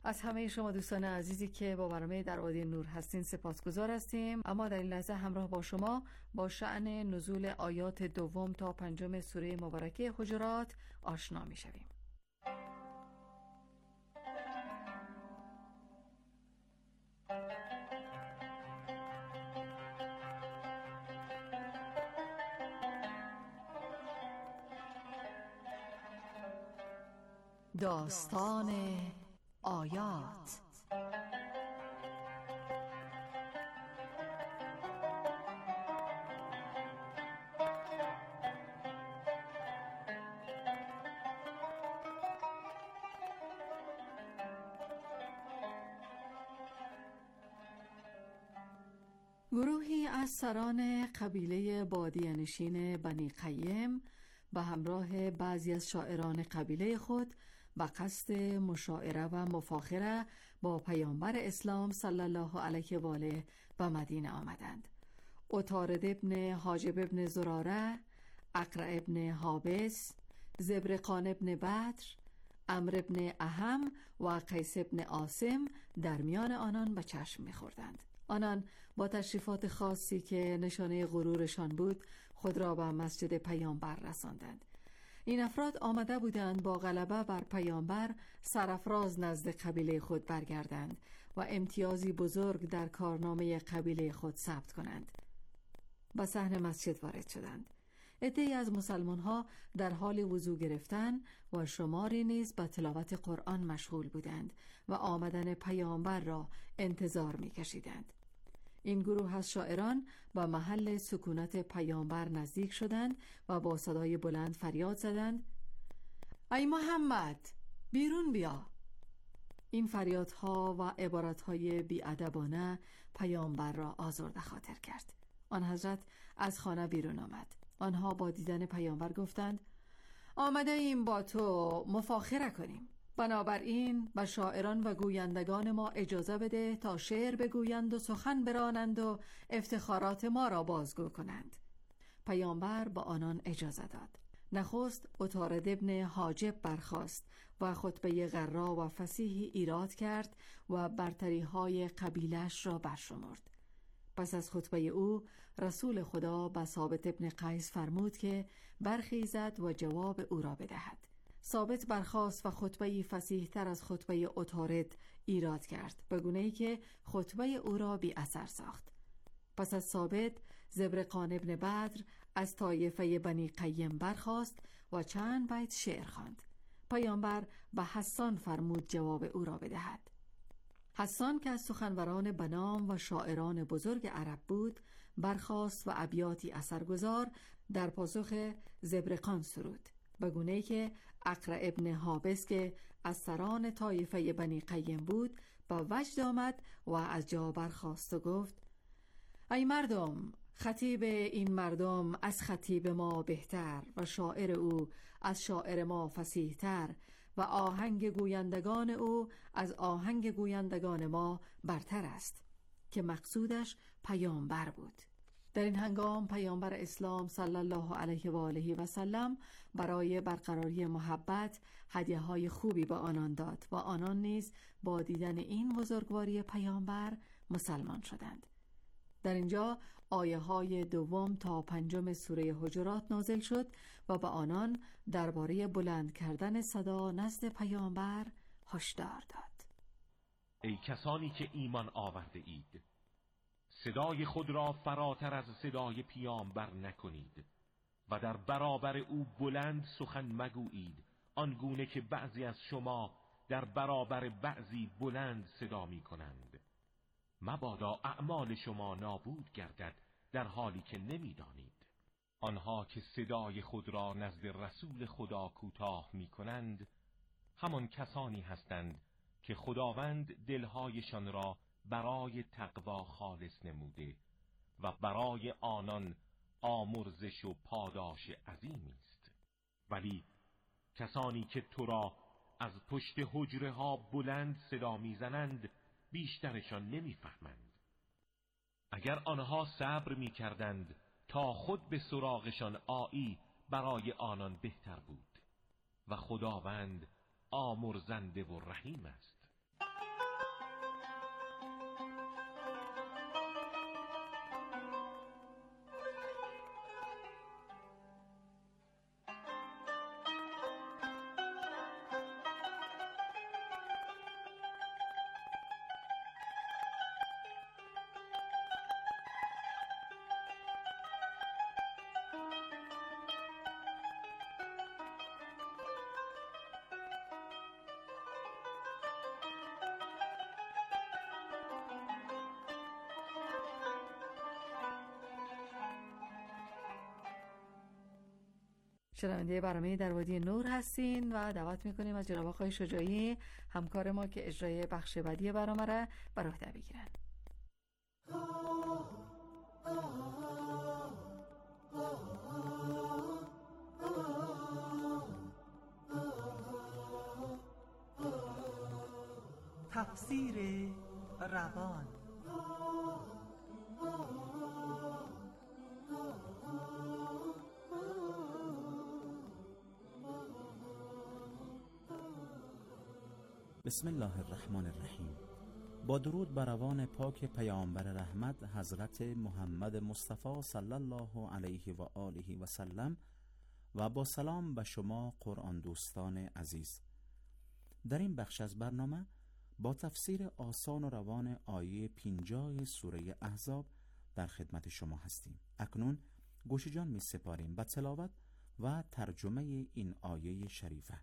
از همه شما دوستان عزیزی که با برنامه در وادی نور هستین سپاسگزار هستیم. اما در این لحظه همراه با شما با شأن نزول آیات دوم تا پنجم سوره مبارکه حجرات آشنا می شویم. داستان آیات. گروهی از سران قبیله بادیه‌نشین بنی قیم به همراه بعضی از شاعران قبیله خود به قصد مشاعره و مفاخره با پیامبر اسلام صلی الله علیه و آله به مدینه آمدند. عطارد ابن حاجب ابن زراره، اقرع ابن حابس، زبرقان ابن بدر، عمرو ابن اهم و قیس ابن عاصم در میان آنان به چشم می‌خوردند. آنان با تشریفات خاصی که نشانه غرورشان بود خود را به مسجد پیامبر رساندند. این افراد آمده بودند با غلبه بر پیامبر سرافراز نزد قبیله خود برگردند و امتیازی بزرگ در کارنامه قبیله خود ثبت کنند. به صحن مسجد وارد شدند. عده‌ای از مسلمان‌ها در حال وضو گرفتن و شماری نیز به تلاوت قرآن مشغول بودند و آمدن پیامبر را انتظار می‌کشیدند. این گروه از شاعران با محل سکونت پیامبر نزدیک شدند و با صدای بلند فریاد زدند: ای محمد، بیرون بیا! این فریادها و عبارتهای بی‌ادبانه پیامبر را آزرده خاطر کرد. آن حضرت از خانه بیرون آمد. آنها با دیدن پیامبر گفتند: آمده ایم با تو مفاخره کنیم. بنابراین به شاعران و گویندگان ما اجازه بده تا شعر بگویند و سخن برانند و افتخارات ما را بازگو کنند. پیامبر با آنان اجازه داد. نخست عطارد ابن حاجب برخاست و خطبه غرا و فصیحی ایراد کرد و برتری‌های قبیله‌اش را برشمرد. پس از خطبه او رسول خدا به ثابت ابن قیس فرمود که برخیزد و جواب او را بدهد. ثابت برخاست و خطبه‌ای فصیح‌تر از خطبه عطارد ایراد کرد، به گونه‌ای که خطبه او را بی اثر ساخت. پس از ثابت زبرقان ابن بدر از طایفه بنی قیم برخاست و چند بیت شعر خواند. پیامبر به حسان فرمود جواب او را بدهد. حسان که از سخنوران بنام و شاعران بزرگ عرب بود برخاست و ابیاتی اثرگذار در پاسخ زبرقان سرود، به گونه‌ای که اقرع ابن حابس که از سران طایفه بنی قیم بود با وجد آمد و از جا برخاست و گفت: ای مردم، خطیب این مردم از خطیب ما بهتر و شاعر او از شاعر ما فصیح‌تر و آهنگ گویندگان او از آهنگ گویندگان ما برتر است، که مقصودش پیامبر بود. در این هنگام پیامبر اسلام صلی الله علیه و آله و سلم برای برقراری محبت هدیه‌های خوبی به آنان داد و آنان نیز با دیدن این بزرگواری پیامبر مسلمان شدند. در اینجا آیه های دوم تا پنجم سوره حجرات نازل شد و به آنان درباره بلند کردن صدا نزد پیامبر هشدار داد. ای کسانی که ایمان آورده اید، صدای خود را فراتر از صدای پیامبر نکنید و در برابر او بلند سخن مگویید، آنگونه که بعضی از شما در برابر بعضی بلند صدا می کنند. مبادا اعمال شما نابود گردد در حالی که نمی دانید. آنها که صدای خود را نزد رسول خدا کوتاه می کنند همان کسانی هستند که خداوند دلهایشان را برای تقوا خالص نموده و برای آنان آمرزش و پاداش عظیمی است. ولی کسانی که تو را از پشت حجره ها بلند صدا میزنند بیشترشان نمیفهمند. اگر آنها صبر میکردند تا خود به سراغشان آیی برای آنان بهتر بود و خداوند آمرزنده و رحیم است. شنونده برنامه در وادی نور هستین و دعوت میکنیم از جناب آقای شجاعی همکار ما که اجرای بخش بعدی برنامه را بر عهده بگیرن. تفسیر روان. بسم الله الرحمن الرحیم. با درود بر روان پاک پیامبر رحمت حضرت محمد مصطفی صلی الله علیه و آله و سلم و با سلام به شما قرآن دوستان عزیز. در این بخش از برنامه با تفسیر آسان و روان آیه پنجاه سوره احزاب در خدمت شما هستیم. اکنون گوش جان می سپاریم به تلاوت و ترجمه این آیه شریفه.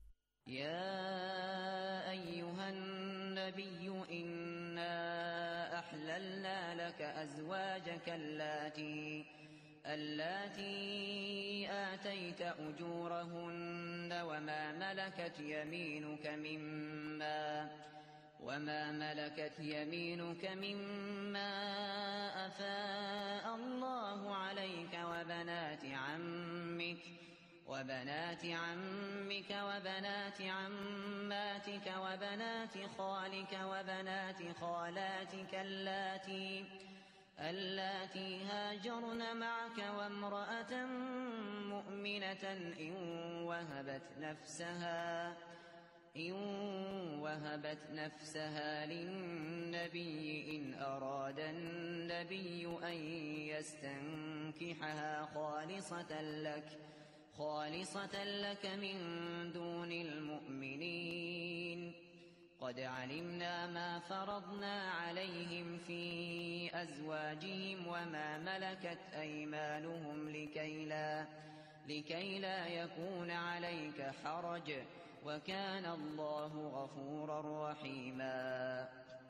يا أيها النبي إنا أحللنا لك أزواجك اللاتي اللاتي آتيت أجورهن وما ملكت يمينك مما وما ملكت يمينك مما أفاء الله عليك وبنات عمك وبنات عمك وبنات عماتك وبنات خالك وبنات خالاتك اللاتي اللاتي هاجرن معك وامرأة مؤمنة إن وهبت نفسها إن وهبت نفسها للنبي إن أراد النبي أن يستنكحها خالصة لك خالصة لك من دون المؤمنين قد علمنا ما فرضنا عليهم في أزواجهم وما ملكت أيمانهم لكي لا, لكي لا يكون عليك حرج وكان الله غفورا رحيما.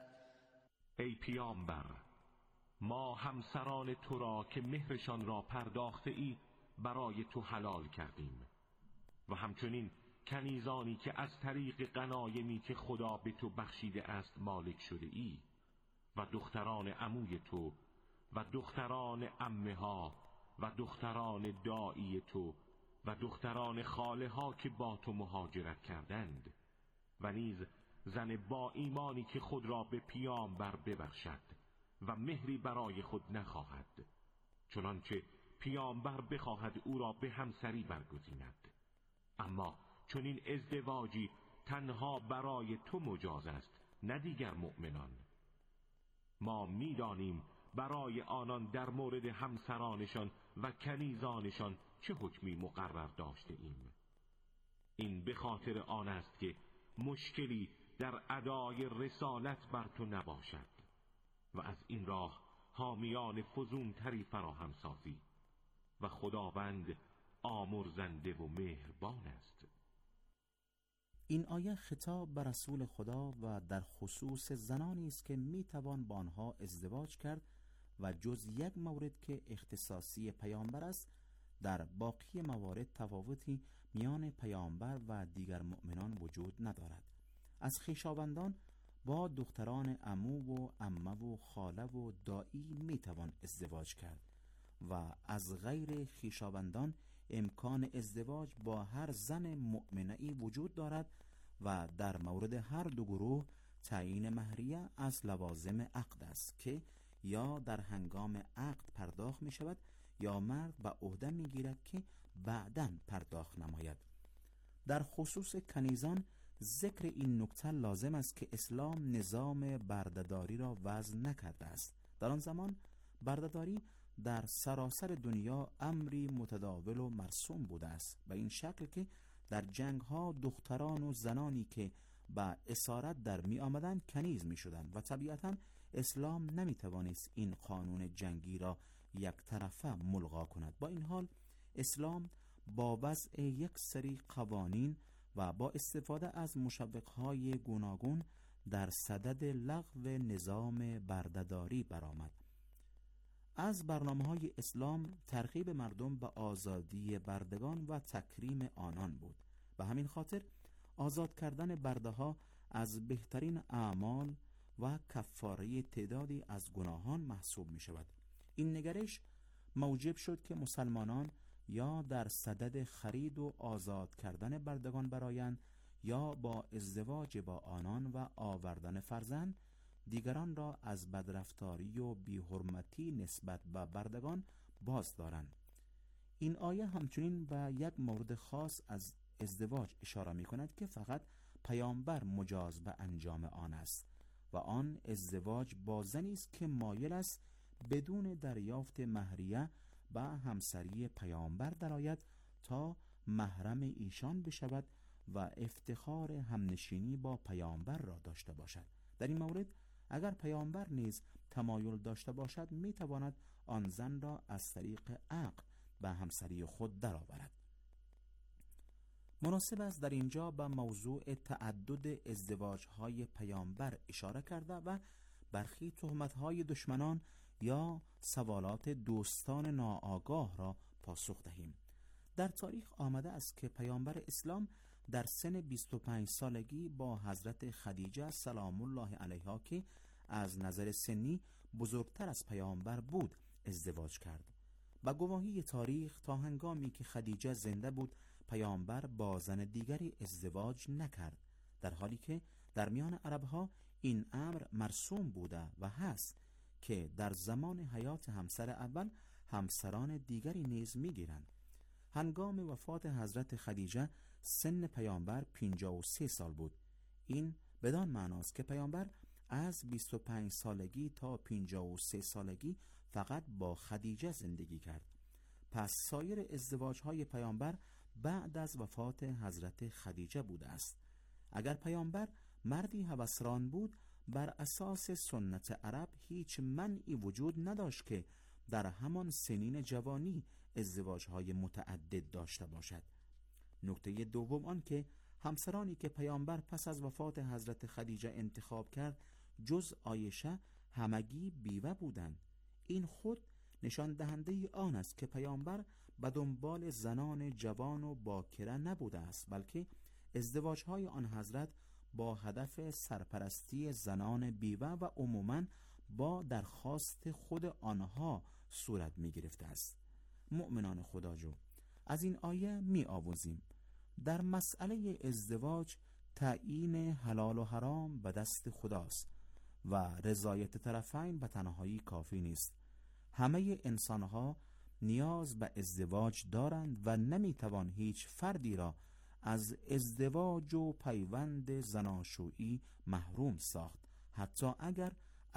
ای پیامبر، ما همسران تو را که مهرشان را پرداخته ای برای تو حلال کردیم و همچنین کنیزانی که از طریق غنایمی که خدا به تو بخشیده است مالک شده ای و دختران عموی تو و دختران عمه ها و دختران دایی تو و دختران خاله ها که با تو مهاجرت کردند و نیز زن با ایمانی که خود را به پیامبر ببخشد و مهری برای خود نخواهد، چنانچه پیامبر بخواهد او را به همسری برگزیند. اما چون این ازدواجی تنها برای تو مجاز است نه دیگر مؤمنان. ما می‌دانیم برای آنان در مورد همسرانشان و کنیزانشان چه حکمی مقرر داشته ایم. این به خاطر آن است که مشکلی در ادای رسالت بر تو نباشد و از این راه حامیان فزونتری فراهم سازی و خداوند آمرزنده و مهربان است. این آیه خطاب به رسول خدا و در خصوص زنانی است که می توان با آنها ازدواج کرد و جز یک مورد که اختصاصی پیامبر است، در باقی موارد تفاوتی میان پیامبر و دیگر مؤمنان وجود ندارد. از خویشاوندان با دختران عمو و عمه و خاله و دایی می توان ازدواج کرد و از غیر خویشاوندان امکان ازدواج با هر زن مؤمنه‌ای وجود دارد و در مورد هر دو گروه تعیین مهریه از لوازم عقد است که یا در هنگام عقد پرداخت می شود یا مرد به عهده می گیرد که بعداً پرداخت نماید. در خصوص کنیزان ذکر این نکته لازم است که اسلام نظام بردهداری را وضع نکرده است. در آن زمان بردهداری در سراسر دنیا امری متداول و مرسوم بوده است، به این شکل که در جنگ ها دختران و زنانی که به اسارت در می آمدند کنیز می شدند و طبیعتا اسلام نمی توانست این قانون جنگی را یک طرفه ملغا کند. با این حال اسلام با وضع یک سری قوانین و با استفاده از مشوقهای گوناگون در صدد لغو نظام بردهداری برآمد. از برنامه‌های اسلام ترغیب مردم به آزادی بردگان و تکریم آنان بود. به همین خاطر آزاد کردن برده‌ها از بهترین اعمال و کفاره تعدادی از گناهان محسوب می شود. این نگرش موجب شد که مسلمانان یا در صدد خرید و آزاد کردن بردگان برایند یا با ازدواج با آنان و آوردن فرزند دیگران را از بدرفتاری و بی‌حرمتی نسبت به بردگان باز دارند. این آیه همچنین به یک مورد خاص از ازدواج اشاره می کند که فقط پیامبر مجاز به انجام آن است و آن ازدواج با زنی است که مایل است بدون دریافت مهریه به همسری پیامبر درآید تا محرم ایشان بشود و افتخار همنشینی با پیامبر را داشته باشد. در این مورد اگر پیامبر نیز تمایل داشته باشد می تواند آن زن را از طریق عقد به همسری خود درآورد. مناسب است در اینجا به موضوع تعدد ازدواج‌های پیامبر اشاره کرده و برخی تهمت‌های دشمنان یا سوالات دوستان ناآگاه را پاسخ دهیم. در تاریخ آمده است که پیامبر اسلام در سن بیست و پنج سالگی با حضرت خدیجه سلام الله علیها که از نظر سنی بزرگتر از پیامبر بود ازدواج کرد. با گواهی تاریخ تا هنگامی که خدیجه زنده بود پیامبر با زن دیگری ازدواج نکرد، در حالی که در میان عربها این امر مرسوم بوده و هست که در زمان حیات همسر اول همسران دیگری نیز میگیرند. هنگام وفات حضرت خدیجه سن پیامبر پنجاه و سه سال بود. این بدان معناست که پیامبر از بیست و پنج سالگی تا پنجاه و سه سالگی فقط با خدیجه زندگی کرد. پس سایر ازدواج‌های پیامبر بعد از وفات حضرت خدیجه بوده است. اگر پیامبر مردی هوسران بود، بر اساس سنت عرب هیچ منعی وجود نداشت که در همان سنین جوانی ازدواج‌های متعدد داشته باشد. نکته دوم آن که همسرانی که پیامبر پس از وفات حضرت خدیجه انتخاب کرد جز عایشه همگی بیوه بودند. این خود نشان دهنده آن است که پیامبر به دنبال زنان جوان و باکره نبوده است، بلکه ازدواج‌های آن حضرت با هدف سرپرستی زنان بیوه و عموماً با درخواست خود آنها صورت می گرفته است. مؤمنان خداجو، از این آیه می آموزیم در مسئله ازدواج تعیین حلال و حرام به دست خداست و رضایت طرفین به تنهایی کافی نیست. همه انسانها نیاز به ازدواج دارند و نمیتوان هیچ فردی را از ازدواج و پیوند زناشویی محروم ساخت، حتی اگر